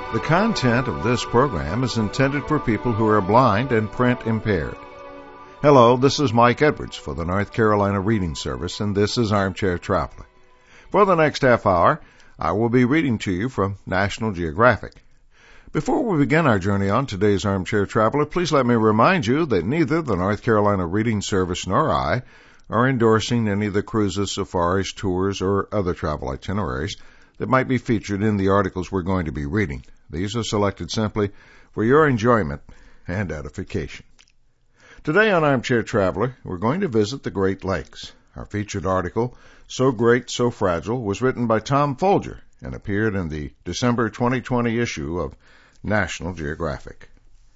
The content of this program is intended for people who are blind and print impaired. Hello, this is Mike Edwards for the North Carolina Reading Service, and this is Armchair Traveler. For the next half hour, I will be reading to you from National Geographic. Before we begin our journey on today's Armchair Traveler, please let me remind you that neither the North Carolina Reading Service nor I are endorsing any of the cruises, safaris, tours, or other travel itineraries that might be featured in the articles we're going to be reading. These are selected simply for your enjoyment and edification. Today on Armchair Traveler, we're going to visit the Great Lakes. Our featured article, So Great, So Fragile, was written by Tom Folger and appeared in the December 2020 issue of National Geographic.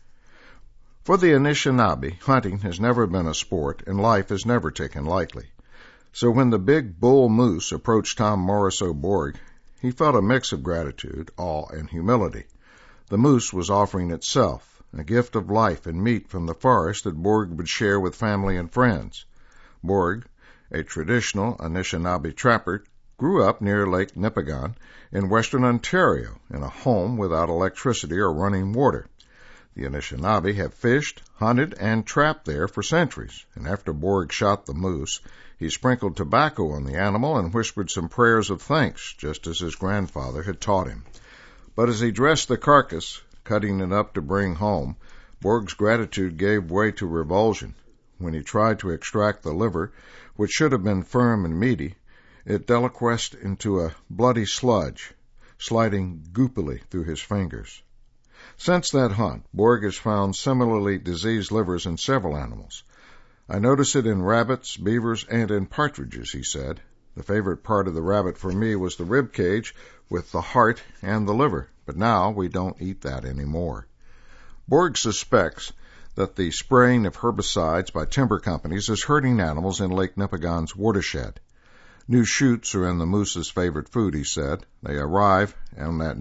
For the Anishinaabe, hunting has never been a sport and life is never taken lightly. So when the big bull moose approached Tom Morrisseau Borg, he felt a mix of gratitude, awe, and humility. The moose was offering itself, a gift of life and meat from the forest that Borg would share with family and friends. Borg, a traditional Anishinaabe trapper, grew up near Lake Nipigon in western Ontario in a home without electricity or running water. The Anishinaabe have fished, hunted, and trapped there for centuries, and after Borg shot the moose, he sprinkled tobacco on the animal and whispered some prayers of thanks, just as his grandfather had taught him. But as he dressed the carcass, cutting it up to bring home, Borg's gratitude gave way to revulsion. When he tried to extract the liver, which should have been firm and meaty, it deliquesced into a bloody sludge, sliding goopily through his fingers. Since that hunt, Borg has found similarly diseased livers in several animals. I notice it in rabbits, beavers, and in partridges, he said. The favorite part of the rabbit for me was the rib cage with the heart and the liver, but now we don't eat that anymore. Borg suspects that the spraying of herbicides by timber companies is hurting animals in Lake Nipigon's watershed. New shoots are in the moose's favorite food, he said. They thrive on that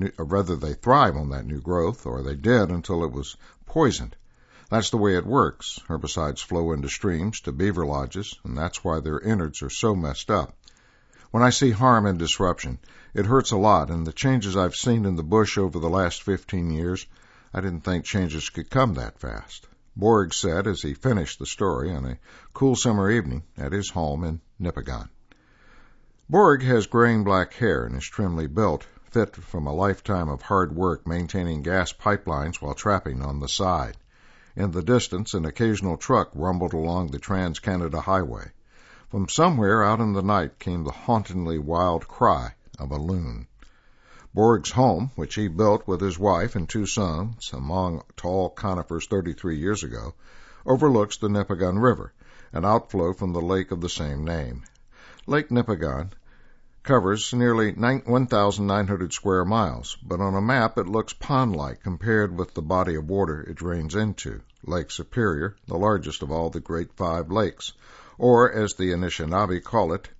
new growth, or they did until it was poisoned. That's the way it works. Herbicides flow into streams to beaver lodges, and that's why their innards are so messed up. When I see harm and disruption, it hurts a lot, and the changes I've seen in the bush over the last 15 years, I didn't think changes could come that fast. Borg said as he finished the story on a cool summer evening at his home in Nipigon. Borg has graying black hair and is trimly built, fit from a lifetime of hard work maintaining gas pipelines while trapping on the side. In the distance, an occasional truck rumbled along the Trans-Canada Highway. From somewhere out in the night came the hauntingly wild cry of a loon. Borg's home, which he built with his wife and two sons among tall conifers 33 years ago, overlooks the Nipigon River, an outflow from the lake of the same name. Lake Nipigon covers nearly 1,900 square miles, but on a map it looks pond-like compared with the body of water it drains into, Lake Superior, the largest of all the Great Five Lakes, or, as the Anishinaabe call it,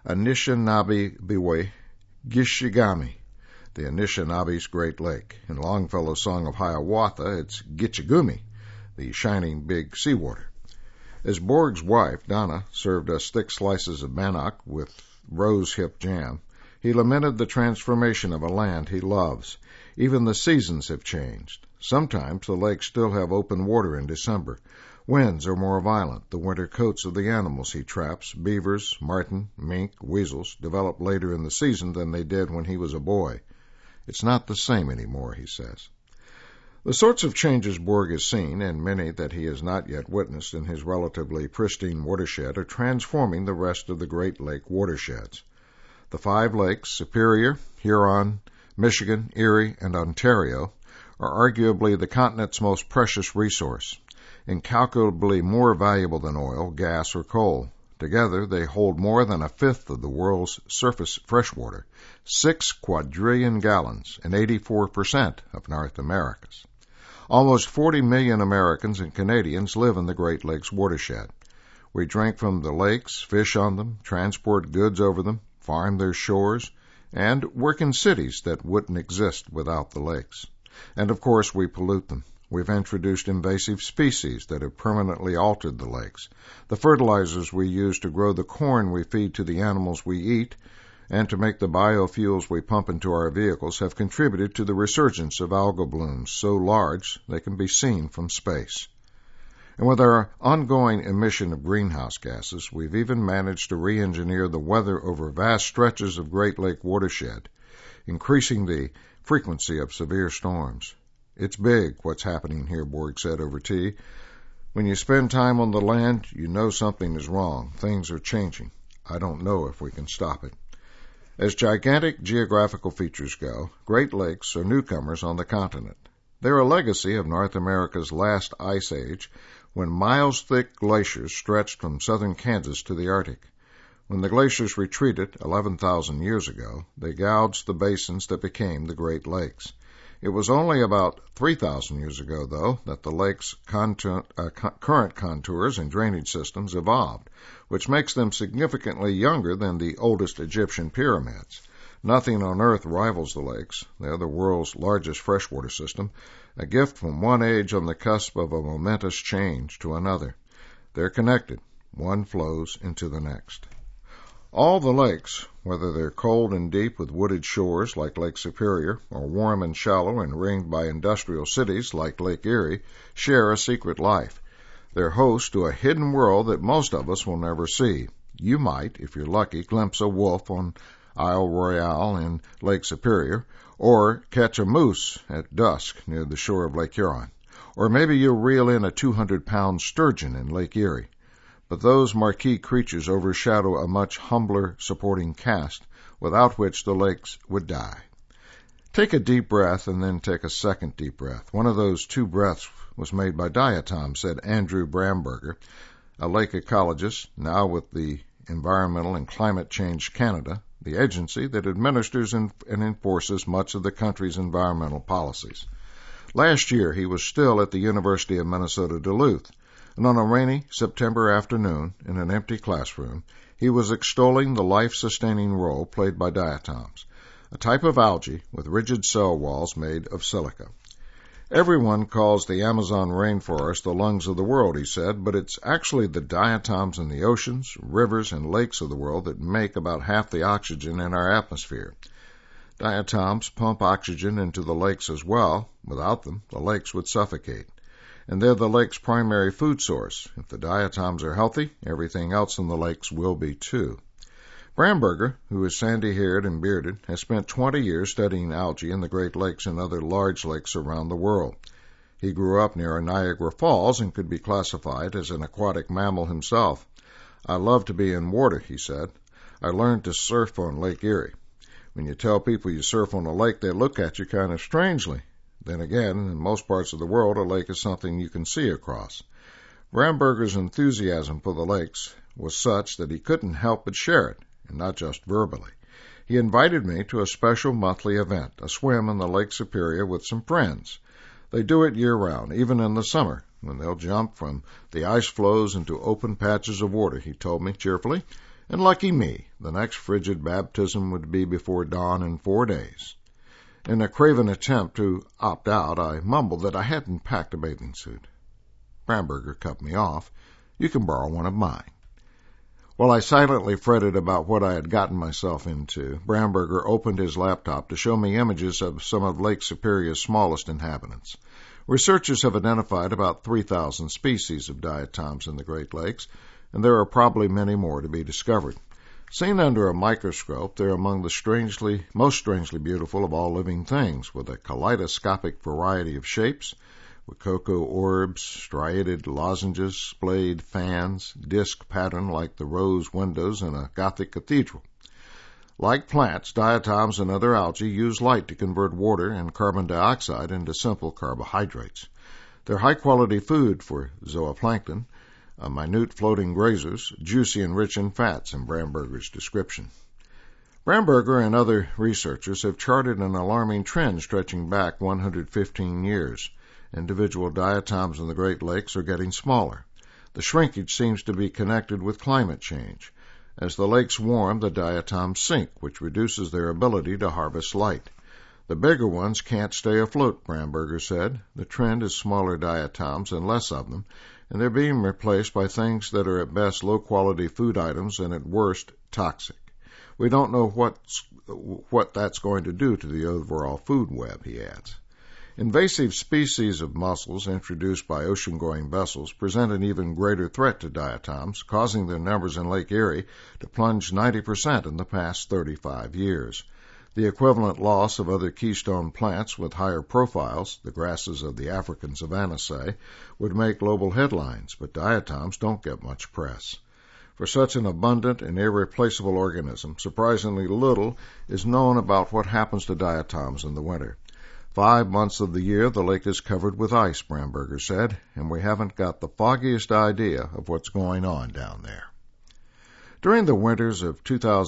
Anishinaabe Gishigami, the Anishinaabes' Great Lake. In Longfellow's Song of Hiawatha, it's Gitchagumi, the shining big seawater. As Borg's wife, Donna, served us thick slices of bannock with rose-hip jam, he lamented the transformation of a land he loves. Even the seasons have changed. Sometimes the lakes still have open water in December. Winds are more violent. The winter coats of the animals he traps, beavers, marten, mink, weasels, develop later in the season than they did when he was a boy. It's not the same anymore, he says. The sorts of changes Borg has seen, and many that he has not yet witnessed in his relatively pristine watershed, are transforming the rest of the Great Lake watersheds. The 5 lakes, Superior, Huron, Michigan, Erie, and Ontario, are arguably the continent's most precious resource, incalculably more valuable than oil, gas, or coal. Together, they hold more than a fifth of the world's surface freshwater, 6 quadrillion gallons, and 84% of North America's. Almost 40 million Americans and Canadians live in the Great Lakes watershed. We drink from the lakes, fish on them, transport goods over them, farm their shores, and work in cities that wouldn't exist without the lakes. And of course, we pollute them. We've introduced invasive species that have permanently altered the lakes. The fertilizers we use to grow the corn we feed to the animals we eat and to make the biofuels we pump into our vehicles have contributed to the resurgence of algal blooms so large they can be seen from space. And with our ongoing emission of greenhouse gases, we've even managed to re-engineer the weather over vast stretches of Great Lake watershed, increasing the frequency of severe storms. It's big what's happening here, Borg said over tea. When you spend time on the land, you know something is wrong. Things are changing. I don't know if we can stop it. As gigantic geographical features go, Great Lakes are newcomers on the continent. They're a legacy of North America's last ice age, when miles-thick glaciers stretched from southern Kansas to the Arctic. When the glaciers retreated 11,000 years ago, they gouged the basins that became the Great Lakes. It was only about 3,000 years ago, though, that the lake's current contours and drainage systems evolved, which makes them significantly younger than the oldest Egyptian pyramids. Nothing on Earth rivals the lakes. They're the world's largest freshwater system, a gift from one age on the cusp of a momentous change to another. They're connected. One flows into the next. All the lakes, whether they're cold and deep with wooded shores like Lake Superior, or warm and shallow and ringed by industrial cities like Lake Erie, share a secret life. They're host to a hidden world that most of us will never see. You might, if you're lucky, glimpse a wolf on Isle Royale in Lake Superior, or catch a moose at dusk near the shore of Lake Huron. Or maybe you'll reel in a 200-pound sturgeon in Lake Erie. But those marquee creatures overshadow a much humbler supporting cast, without which the lakes would die. Take a deep breath and then take a second deep breath. One of those two breaths was made by diatoms, said Andrew Bramberger, a lake ecologist, now with the Environmental and Climate Change Canada, the agency that administers and enforces much of the country's environmental policies. Last year, he was still at the University of Minnesota Duluth, and on a rainy September afternoon, in an empty classroom, he was extolling the life-sustaining role played by diatoms, a type of algae with rigid cell walls made of silica. Everyone calls the Amazon rainforest the lungs of the world, he said, but it's actually the diatoms in the oceans, rivers, and lakes of the world that make about half the oxygen in our atmosphere. Diatoms pump oxygen into the lakes as well. Without them, the lakes would suffocate. And they're the lake's primary food source. If the diatoms are healthy, everything else in the lakes will be too. Bramberger, who is sandy-haired and bearded, has spent 20 years studying algae in the Great Lakes and other large lakes around the world. He grew up near Niagara Falls and could be classified as an aquatic mammal himself. I love to be in water, he said. I learned to surf on Lake Erie. When you tell people you surf on a lake, they look at you kind of strangely. Then again, in most parts of the world, a lake is something you can see across. Bramberger's enthusiasm for the lakes was such that he couldn't help but share it, and not just verbally. He invited me to a special monthly event, a swim in the Lake Superior with some friends. They do it year-round, even in the summer, when they'll jump from the ice floes into open patches of water, he told me cheerfully. And lucky me, the next frigid baptism would be before dawn in 4 days. In a craven attempt to opt out, I mumbled that I hadn't packed a bathing suit. Bramberger cut me off. You can borrow one of mine. While I silently fretted about what I had gotten myself into, Bramberger opened his laptop to show me images of some of Lake Superior's smallest inhabitants. Researchers have identified about 3,000 species of diatoms in the Great Lakes, and there are probably many more to be discovered. Seen under a microscope, they're among the most strangely beautiful of all living things, with a kaleidoscopic variety of shapes, rococo orbs, striated lozenges, splayed fans, disc pattern like the rose windows in a Gothic cathedral. Like plants, diatoms and other algae use light to convert water and carbon dioxide into simple carbohydrates. They're high-quality food for zooplankton, minute floating grazers, juicy and rich in fats in Bramberger's description. Bramberger and other researchers have charted an alarming trend stretching back 115 years. Individual diatoms in the Great Lakes are getting smaller. The shrinkage seems to be connected with climate change. As the lakes warm, the diatoms sink, which reduces their ability to harvest light. The bigger ones can't stay afloat, Bramberger said. The trend is smaller diatoms and less of them, and they're being replaced by things that are at best low-quality food items and at worst toxic. We don't know what that's going to do to the overall food web, he adds. Invasive species of mussels introduced by ocean-going vessels present an even greater threat to diatoms, causing their numbers in Lake Erie to plunge 90% in the past 35 years. The equivalent loss of other keystone plants with higher profiles, the grasses of the African savanna say, would make global headlines, but diatoms don't get much press. For such an abundant and irreplaceable organism, surprisingly little is known about what happens to diatoms in the winter. 5 months of the year the lake is covered with ice, Bramberger said, and we haven't got the foggiest idea of what's going on down there. During the winters of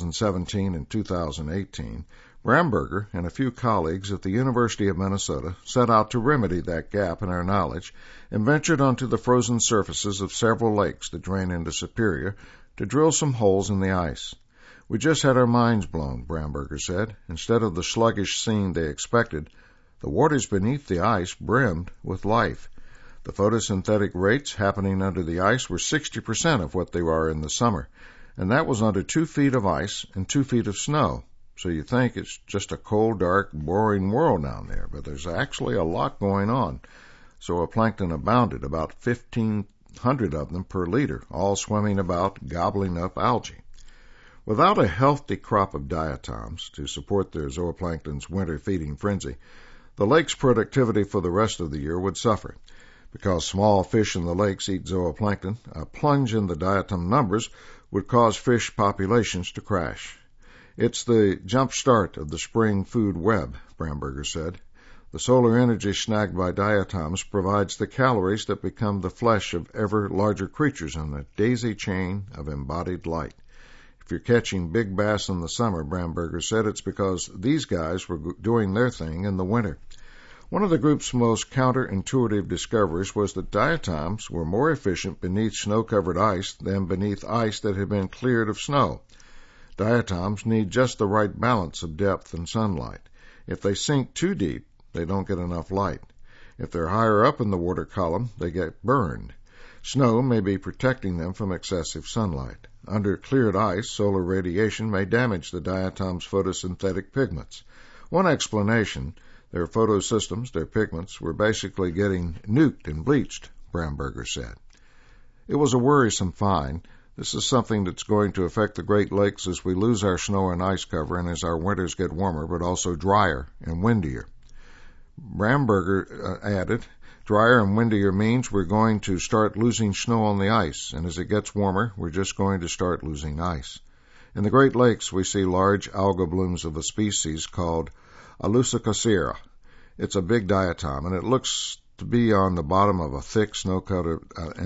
2017 and 2018, Bramberger and a few colleagues at the University of Minnesota set out to remedy that gap in our knowledge and ventured onto the frozen surfaces of several lakes that drain into Superior to drill some holes in the ice. We just had our minds blown, Bramberger said. Instead of the sluggish scene they expected, the waters beneath the ice brimmed with life. The photosynthetic rates happening under the ice were 60% of what they are in the summer, and that was under 2 feet of ice and 2 feet of snow. So you think it's just a cold, dark, boring world down there, but there's actually a lot going on. Zooplankton abounded, about 1,500 of them per liter, all swimming about, gobbling up algae. Without a healthy crop of diatoms to support their zooplankton's winter feeding frenzy, the lake's productivity for the rest of the year would suffer. Because small fish in the lakes eat zooplankton, a plunge in the diatom numbers would cause fish populations to crash. It's the jump start of the spring food web, Bramberger said. The solar energy snagged by diatoms provides the calories that become the flesh of ever larger creatures in the daisy chain of embodied light. If you're catching big bass in the summer, Bramberger said, it's because these guys were doing their thing in the winter. One of the group's most counterintuitive discoveries was that diatoms were more efficient beneath snow-covered ice than beneath ice that had been cleared of snow. Diatoms need just the right balance of depth and sunlight. If they sink too deep, they don't get enough light. If they're higher up in the water column, they get burned. Snow may be protecting them from excessive sunlight. Under cleared ice, solar radiation may damage the diatom's photosynthetic pigments. One explanation, their photosystems, their pigments, were basically getting nuked and bleached, Bramberger said. It was a worrisome find. This is something that's going to affect the Great Lakes as we lose our snow and ice cover and as our winters get warmer but also drier and windier. Bramberger added, drier and windier means we're going to start losing snow on the ice, and as it gets warmer, we're just going to start losing ice. In the Great Lakes, we see large alga blooms of a species called Alucicacera. It's a big diatom, and it looks to be on the bottom of a thick snow-covered,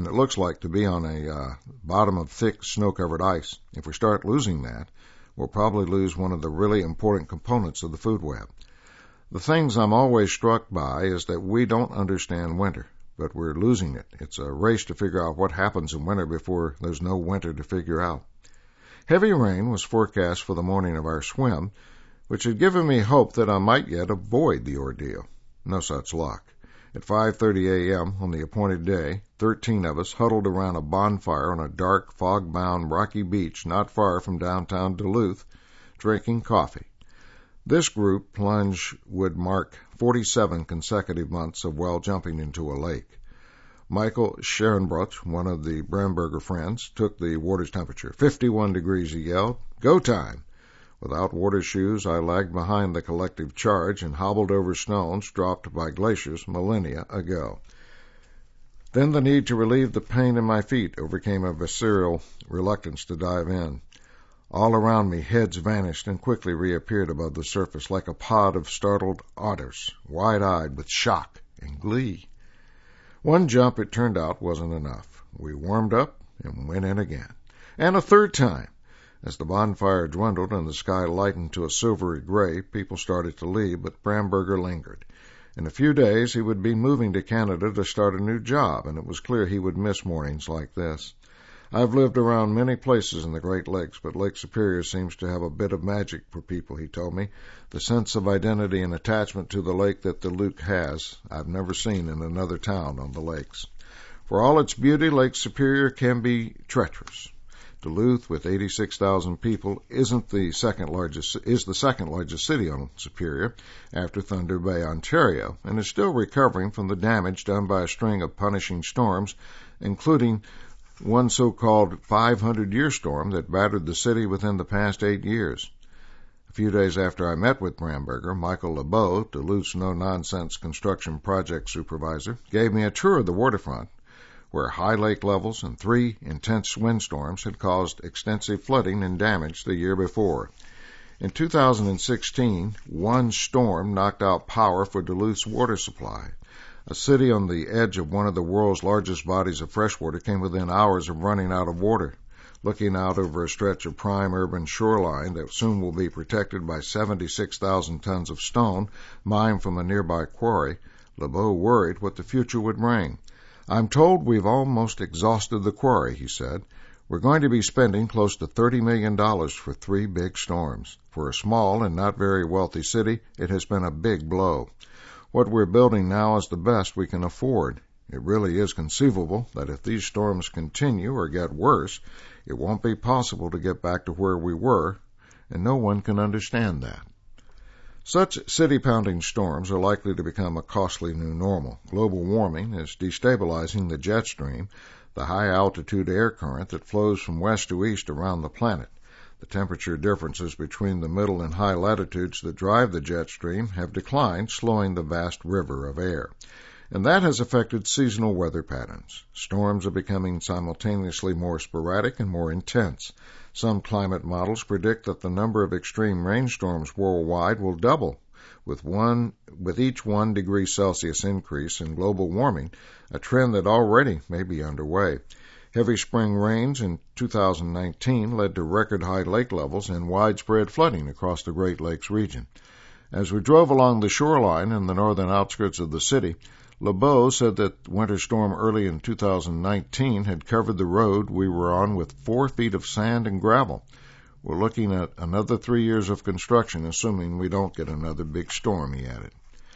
bottom of thick snow-covered ice. If we start losing that, we'll probably lose one of the really important components of the food web. The things I'm always struck by is that we don't understand winter, but we're losing it. It's a race to figure out what happens in winter before there's no winter to figure out. Heavy rain was forecast for the morning of our swim, which had given me hope that I might yet avoid the ordeal. No such luck. At 5:30 a.m. on the appointed day, 13 of us huddled around a bonfire on a dark, fog-bound, rocky beach not far from downtown Duluth, drinking coffee. This group plunge would mark 47 consecutive months of well jumping into a lake. Michael Scherenbruch, one of the Bramberger friends, took the water's temperature. 51 degrees, he yelled. Go time! Without water shoes, I lagged behind the collective charge and hobbled over stones dropped by glaciers millennia ago. Then the need to relieve the pain in my feet overcame a visceral reluctance to dive in. All around me, heads vanished and quickly reappeared above the surface like a pod of startled otters, wide-eyed with shock and glee. One jump, it turned out, wasn't enough. We warmed up and went in again. And a third time. As the bonfire dwindled and the sky lightened to a silvery gray, people started to leave, but Bramberger lingered. In a few days, he would be moving to Canada to start a new job, and it was clear he would miss mornings like this. I've lived around many places in the Great Lakes, but Lake Superior seems to have a bit of magic for people, he told me. The sense of identity and attachment to the lake that Duluth has, I've never seen in another town on the lakes. For all its beauty, Lake Superior can be treacherous. Duluth, with 86,000 people, is the second largest city on Superior after Thunder Bay, Ontario, and is still recovering from the damage done by a string of punishing storms, including one so-called 500-year storm that battered the city within the past 8 years. A few days after I met with Bramberger, Michael LeBeau, Duluth's no-nonsense construction project supervisor, gave me a tour of the waterfront, where high lake levels and 3 intense windstorms had caused extensive flooding and damage the year before. In 2016, one storm knocked out power for Duluth's water supply. A city on the edge of one of the world's largest bodies of freshwater came within hours of running out of water. Looking out over a stretch of prime urban shoreline that soon will be protected by 76,000 tons of stone mined from a nearby quarry, LeBeau worried what the future would bring. "I'm told we've almost exhausted the quarry," he said. "We're going to be spending close to $30 million for 3 big storms. For a small and not very wealthy city, it has been a big blow. What we're building now is the best we can afford. It really is conceivable that if these storms continue or get worse, it won't be possible to get back to where we were, and no one can understand that." Such city-pounding storms are likely to become a costly new normal. Global warming is destabilizing the jet stream, the high-altitude air current that flows from west to east around the planet. The temperature differences between the middle and high latitudes that drive the jet stream have declined, slowing the vast river of air. And that has affected seasonal weather patterns. Storms are becoming simultaneously more sporadic and more intense. Some climate models predict that the number of extreme rainstorms worldwide will double, with each 1 degree Celsius increase in global warming, a trend that already may be underway. Heavy spring rains in 2019 led to record-high lake levels and widespread flooding across the Great Lakes region. As we drove along the shoreline in the northern outskirts of the city, LeBeau said that winter storm early in 2019 had covered the road we were on with 4 feet of sand and gravel. We're looking at another 3 years of construction, assuming we don't get another big storm, he added.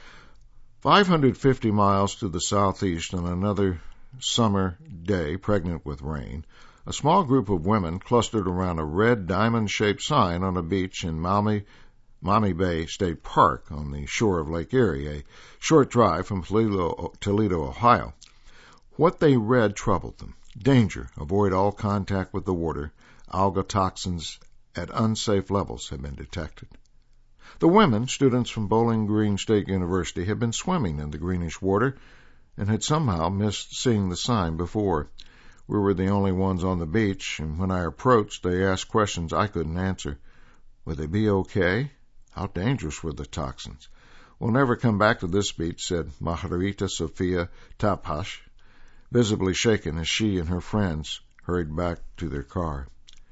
550 miles to the southeast on another summer day pregnant with rain, a small group of women clustered around a red diamond-shaped sign on a beach in Maumee Bay State Park on the shore of Lake Erie, a short drive from Toledo, Ohio. What they read troubled them. Danger. Avoid all contact with the water. Algal toxins at unsafe levels have been detected. The women, students from Bowling Green State University, had been swimming in the greenish water and had somehow missed seeing the sign before. We were the only ones on the beach, and when I approached, they asked questions I couldn't answer. Would they be okay? How dangerous were the toxins? "We'll never come back to this beach," said Margarita Sofia Tapash, visibly shaken as she and her friends hurried back to their car.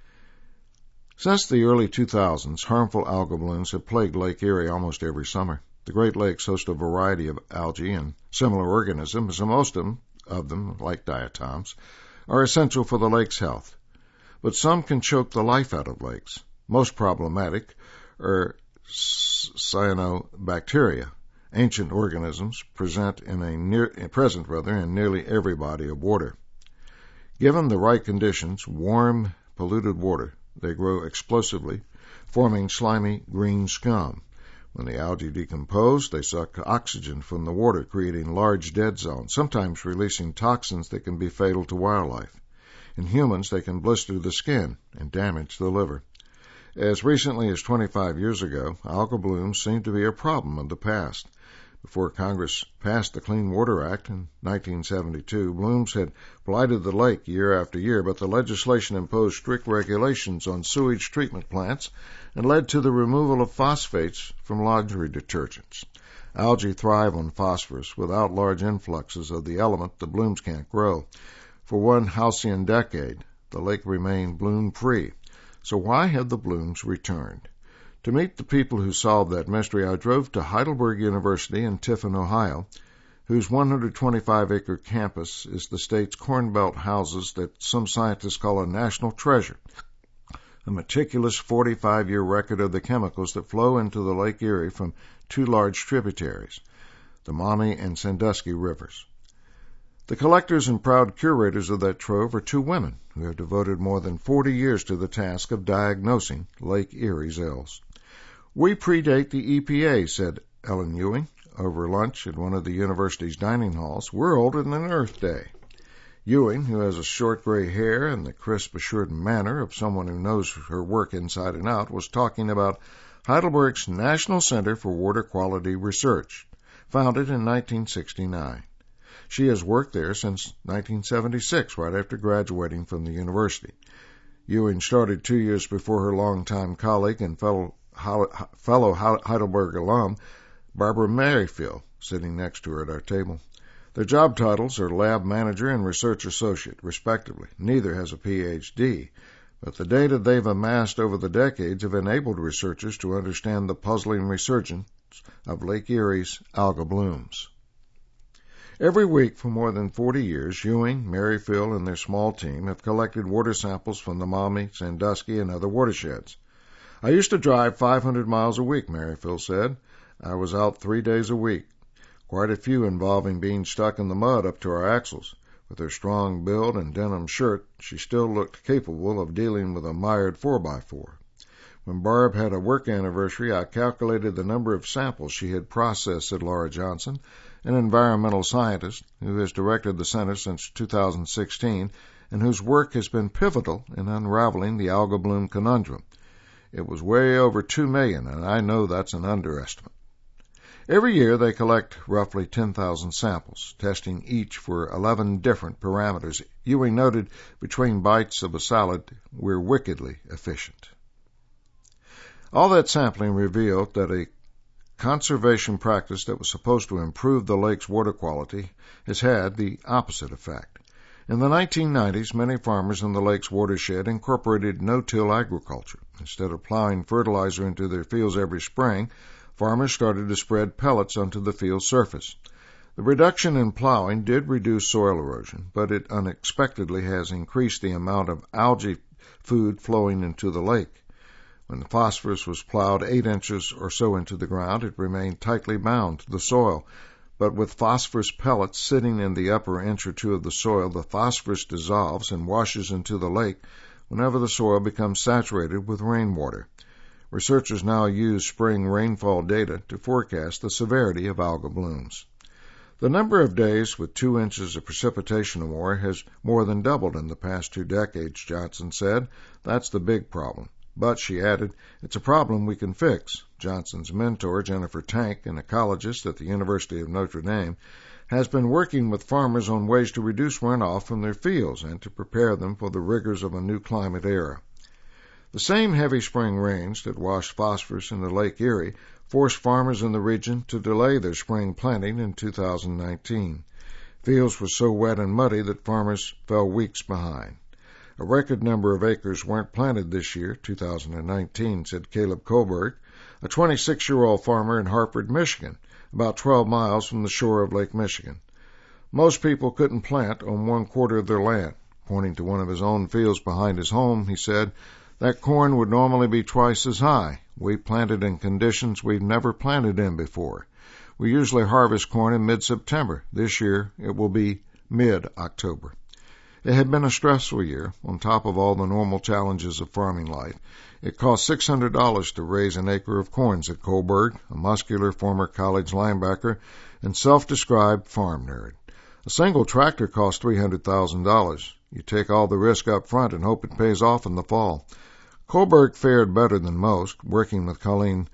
Since the early 2000s, harmful algal blooms have plagued Lake Erie almost every summer. The Great Lakes host a variety of algae and similar organisms, and most of them, like diatoms, are essential for the lake's health. But some can choke the life out of lakes. Most problematic are cyanobacteria, ancient organisms present in nearly every body of water. Given the right conditions, warm, polluted water, they grow explosively, forming slimy green scum. When the algae decompose, they suck oxygen from the water, creating large dead zones, sometimes releasing toxins that can be fatal to wildlife. In humans, they can blister the skin and damage the liver. As recently as 25 years ago, algal blooms seemed to be a problem of the past. Before Congress passed the Clean Water Act in 1972, blooms had blighted the lake year after year, but the legislation imposed strict regulations on sewage treatment plants and led to the removal of phosphates from laundry detergents. Algae thrive on phosphorus. Without large influxes of the element, the blooms can't grow. For one halcyon decade, the lake remained bloom-free. So why had the blooms returned? To meet the people who solved that mystery, I drove to Heidelberg University in Tiffin, Ohio, whose 125-acre campus is the state's Corn Belt houses that some scientists call a national treasure, a meticulous 45-year record of the chemicals that flow into the Lake Erie from 2 large tributaries, the Maumee and Sandusky rivers. The collectors and proud curators of that trove are two women who have devoted more than 40 years to the task of diagnosing Lake Erie's ills. "We predate the EPA," said Ellen Ewing over lunch at one of the university's dining halls. "We're older than Earth Day." Ewing, who has a short gray hair and the crisp, assured manner of someone who knows her work inside and out, was talking about Heidelberg's National Center for Water Quality Research, founded in 1969. She has worked there since 1976, right after graduating from the university. Ewing started 2 years before her longtime colleague and fellow Heidelberg alum, Barbara Merrifield, sitting next to her at our table. Their job titles are lab manager and research associate, respectively. Neither has a Ph.D., but the data they've amassed over the decades have enabled researchers to understand the puzzling resurgence of Lake Erie's algal blooms. Every week for more than 40 years, Ewing, Merrifield, and their small team have collected water samples from the Maumee, Sandusky, and other watersheds. "I used to drive 500 miles a week," Merrifield said. "I was out 3 days a week, quite a few involving being stuck in the mud up to our axles. With her strong build and denim shirt, she still looked capable of dealing with a mired 4x4. When Barb had a work anniversary, I calculated the number of samples she had processed," said Laura Johnson, an environmental scientist who has directed the center since 2016 and whose work has been pivotal in unraveling the algal bloom conundrum. "It was way over 2 million, and I know that's an underestimate." Every year they collect roughly 10,000 samples, testing each for 11 different parameters. Ewing noted, "Between bites of a salad, we're wickedly efficient." All that sampling revealed that a conservation practice that was supposed to improve the lake's water quality has had the opposite effect. In the 1990s, many farmers in the lake's watershed incorporated no-till agriculture. Instead of plowing fertilizer into their fields every spring, farmers started to spread pellets onto the field surface. The reduction in plowing did reduce soil erosion, but it unexpectedly has increased the amount of algae food flowing into the lake. When the phosphorus was plowed 8 inches or so into the ground, it remained tightly bound to the soil. But with phosphorus pellets sitting in the upper inch or two of the soil, the phosphorus dissolves and washes into the lake whenever the soil becomes saturated with rainwater. Researchers now use spring rainfall data to forecast the severity of algal blooms. The number of days with 2 inches of precipitation or more has more than doubled in the past 2 decades, Johnson said. "That's the big problem." But, she added, "It's a problem we can fix." Johnson's mentor, Jennifer Tank, an ecologist at the University of Notre Dame, has been working with farmers on ways to reduce runoff from their fields and to prepare them for the rigors of a new climate era. The same heavy spring rains that washed phosphorus into Lake Erie forced farmers in the region to delay their spring planting in 2019. Fields were so wet and muddy that farmers fell weeks behind. "A record number of acres weren't planted this year, 2019, said Caleb Kohlberg, a 26-year-old farmer in Hartford, Michigan, about 12 miles from the shore of Lake Michigan. "Most people couldn't plant on 1/4 of their land." Pointing to one of his own fields behind his home, he said, "That corn would normally be twice as high. We planted in conditions we've never planted in before. We usually harvest corn in mid-September. This year it will be mid-October." It had been a stressful year, on top of all the normal challenges of farming life. It cost $600 to raise an acre of corn, said Kohlberg, a muscular former college linebacker and self-described farm nerd. A single tractor costs $300,000. You take all the risk up front and hope it pays off in the fall. Kohlberg fared better than most, working with Colleen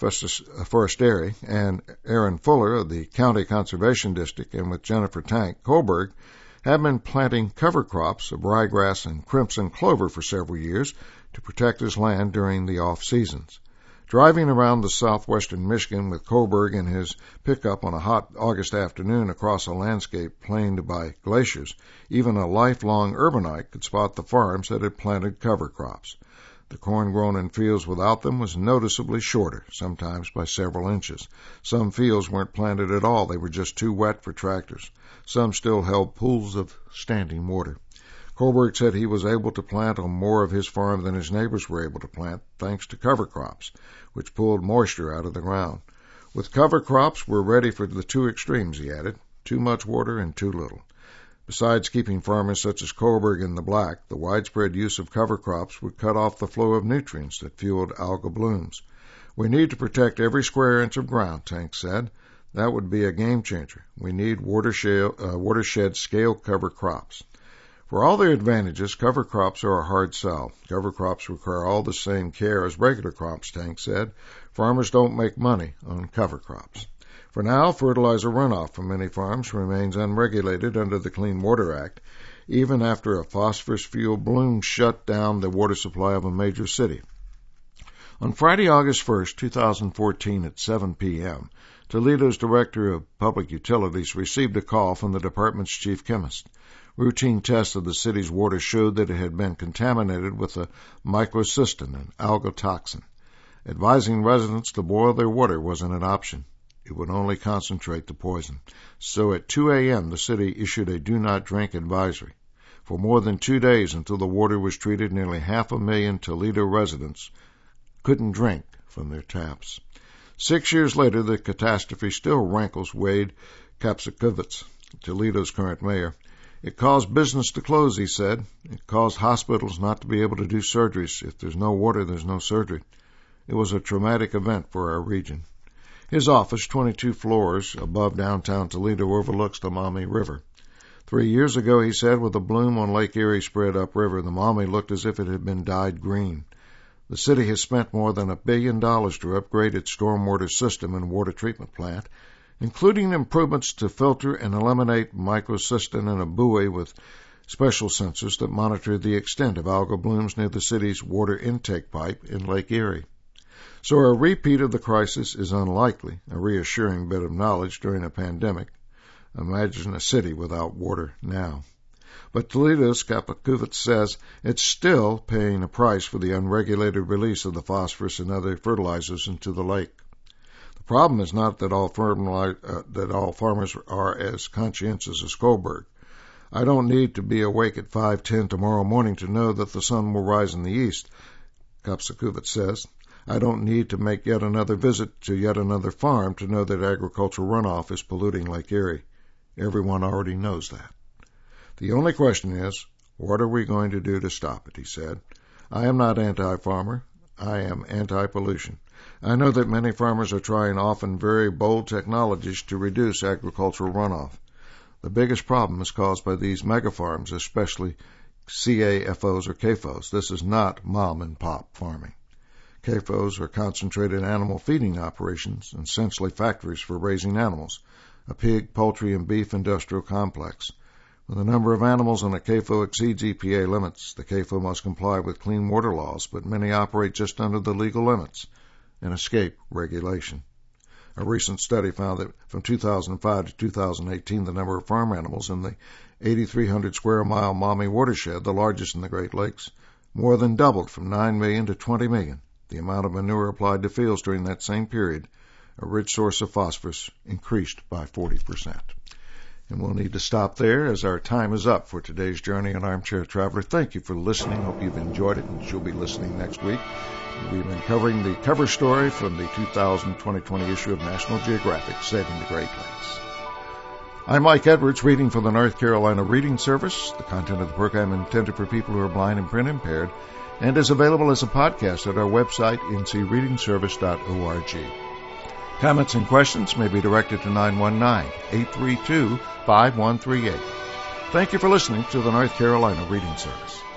Forestieri and Aaron Fuller of the County Conservation District and with Jennifer Tank. Kohlberg have been planting cover crops of ryegrass and crimson clover for several years to protect his land during the off-seasons. Driving around the southwestern Michigan with Kohlberg in his pickup on a hot August afternoon across a landscape planed by glaciers, even a lifelong urbanite could spot the farms that had planted cover crops. The corn grown in fields without them was noticeably shorter, sometimes by several inches. Some fields weren't planted at all. They were just too wet for tractors. Some still held pools of standing water. Kohlberg said he was able to plant on more of his farm than his neighbors were able to plant, thanks to cover crops, which pulled moisture out of the ground. With cover crops, we're ready for the 2 extremes, he added, too much water and too little. Besides keeping farmers such as Kohlberg in the black, the widespread use of cover crops would cut off the flow of nutrients that fueled algal blooms. We need to protect every square inch of ground, Tank said. That would be a game changer. We need watershed scale cover crops. For all their advantages, cover crops are a hard sell. Cover crops require all the same care as regular crops, Tank said. Farmers don't make money on cover crops. For now, fertilizer runoff from many farms remains unregulated under the Clean Water Act, even after a phosphorus-fueled bloom shut down the water supply of a major city. On Friday, August 1st, 2014 at 7 p.m., Toledo's Director of Public Utilities received a call from the department's chief chemist. Routine tests of the city's water showed that it had been contaminated with a microcystin, an algal toxin. Advising residents to boil their water wasn't an option. It would only concentrate the poison. So at 2 a.m., the city issued a do-not-drink advisory. For more than 2 days until the water was treated, nearly 500,000 Toledo residents couldn't drink from their taps. 6 years later, the catastrophe still rankles Wade Kapsakivitz, Toledo's current mayor. It caused business to close, he said. It caused hospitals not to be able to do surgeries. If there's no water, there's no surgery. It was a traumatic event for our region. His office, 22 floors above downtown Toledo, overlooks the Maumee River. 3 years ago, he said, with a bloom on Lake Erie spread upriver, the Maumee looked as if it had been dyed green. The city has spent more than $1 billion to upgrade its stormwater system and water treatment plant, including improvements to filter and eliminate microcystin and a buoy with special sensors that monitor the extent of algal blooms near the city's water intake pipe in Lake Erie. So a repeat of the crisis is unlikely, a reassuring bit of knowledge during a pandemic. Imagine a city without water now. But Toledo's Kapakuvitz says it's still paying a price for the unregulated release of the phosphorus and other fertilizers into the lake. The problem is not that all farmers are as conscientious as Kohlberg. I don't need to be awake at 5:10 tomorrow morning to know that the sun will rise in the east, Kapsakuvitz says. I don't need to make yet another visit to yet another farm to know that agricultural runoff is polluting Lake Erie. Everyone already knows that. The only question is, what are we going to do to stop it, he said. I am not anti-farmer. I am anti-pollution. I know that many farmers are trying often very bold technologies to reduce agricultural runoff. The biggest problem is caused by these mega-farms, especially CAFOs or CAFOs. This is not mom-and-pop farming. CAFOs are concentrated animal feeding operations, essentially factories for raising animals, a pig, poultry, and beef industrial complex. When the number of animals on a CAFO exceeds EPA limits, the CAFO must comply with clean water laws, but many operate just under the legal limits and escape regulation. A recent study found that from 2005 to 2018, the number of farm animals in the 8,300 square mile Maumee watershed, the largest in the Great Lakes, more than doubled from 9 million to 20 million. The amount of manure applied to fields during that same period, a rich source of phosphorus, increased by 40%. And we'll need to stop there as our time is up for today's Journey on Armchair Traveler. Thank you for listening. Hope you've enjoyed it, and you'll be listening next week. We've been covering the cover story from the 2020 issue of National Geographic, Saving the Great Lakes. I'm Mike Edwards, reading for the North Carolina Reading Service. The content of the program is intended for people who are blind and print impaired, and is available as a podcast at our website, ncreadingservice.org. Comments and questions may be directed to 919-832-5138. Thank you for listening to the North Carolina Reading Service.